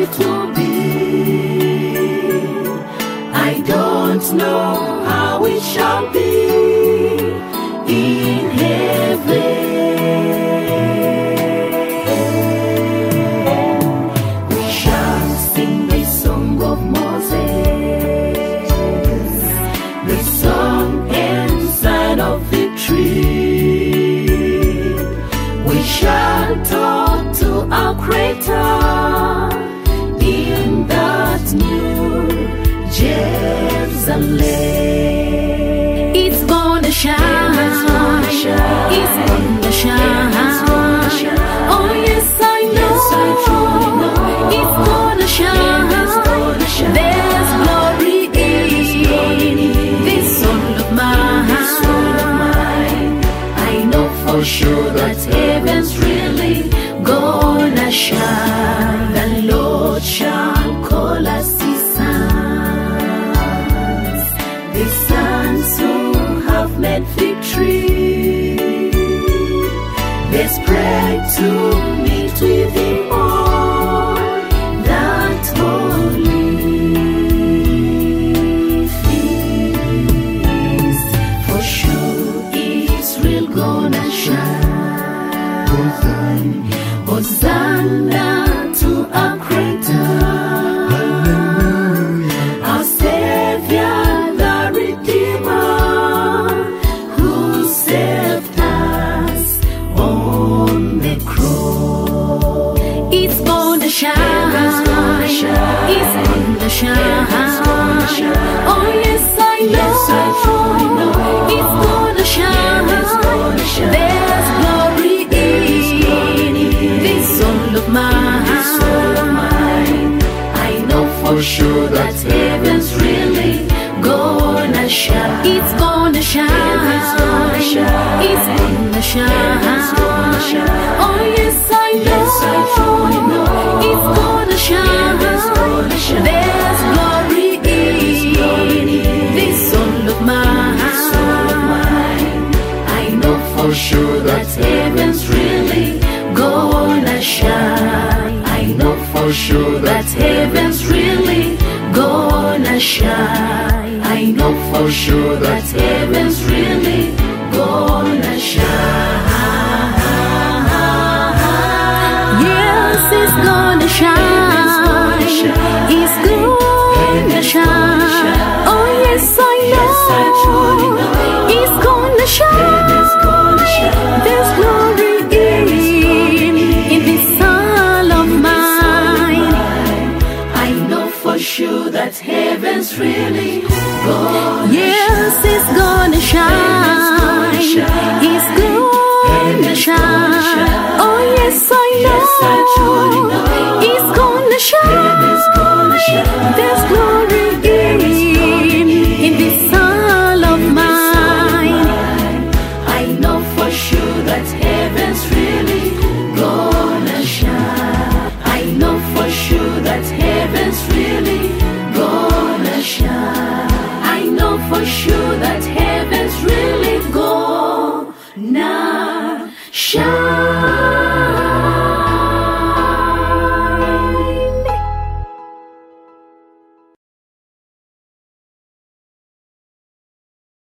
it will be. I don't know how it shall be in heaven. We shall sing the song of Moses, the song and sign of victory. We shall talk to our Creator in that new Jerusalem. It's gonna shine. It's gonna shine. It's gonna shine. Oh yes, I know. It's gonna shine. There's glory in this soul of mine. I know for sure that heaven's really gonna shine. The Lord shall call us his sons, the sons who have made victory. They spread to meet with him on that holy feast. For sure Israel gonna shine. Hosanna to our Creator, our Savior, the Redeemer, who saved us on the cross. It's gonna shine. It's gonna shine. It's gonna shine. It's gonna shine. Oh yes, I know. Yes, I truly know. It's gonna shine. It's gonna shine. There's glory in this soul of mine. I know for sure that heaven's really gonna shine. It's gonna shine. It's gonna shine. It's gonna shine. It's gonna shine. Oh yes, I know. Yes, I truly know. It's gonna shine. It's gonna shine. There's glory in this soul of mine. I know for sure that heaven's really gonna shine. I know for sure that heaven's really gonna shine. I know for sure that heaven's really gonna shine. Yes, it's gonna shine. It's gonna shine. Oh yes, I know. It's gonna shine. There's glory in this soul of mine. I know for sure that heaven's really gonna Yes, it's gonna shine. It's gonna shine. Oh yes, I know. It's gonna shine. There's glory in this soul of mine. I know for sure that heaven's really gonna shine. I know for sure that heaven's really gonna shine. I know for sure that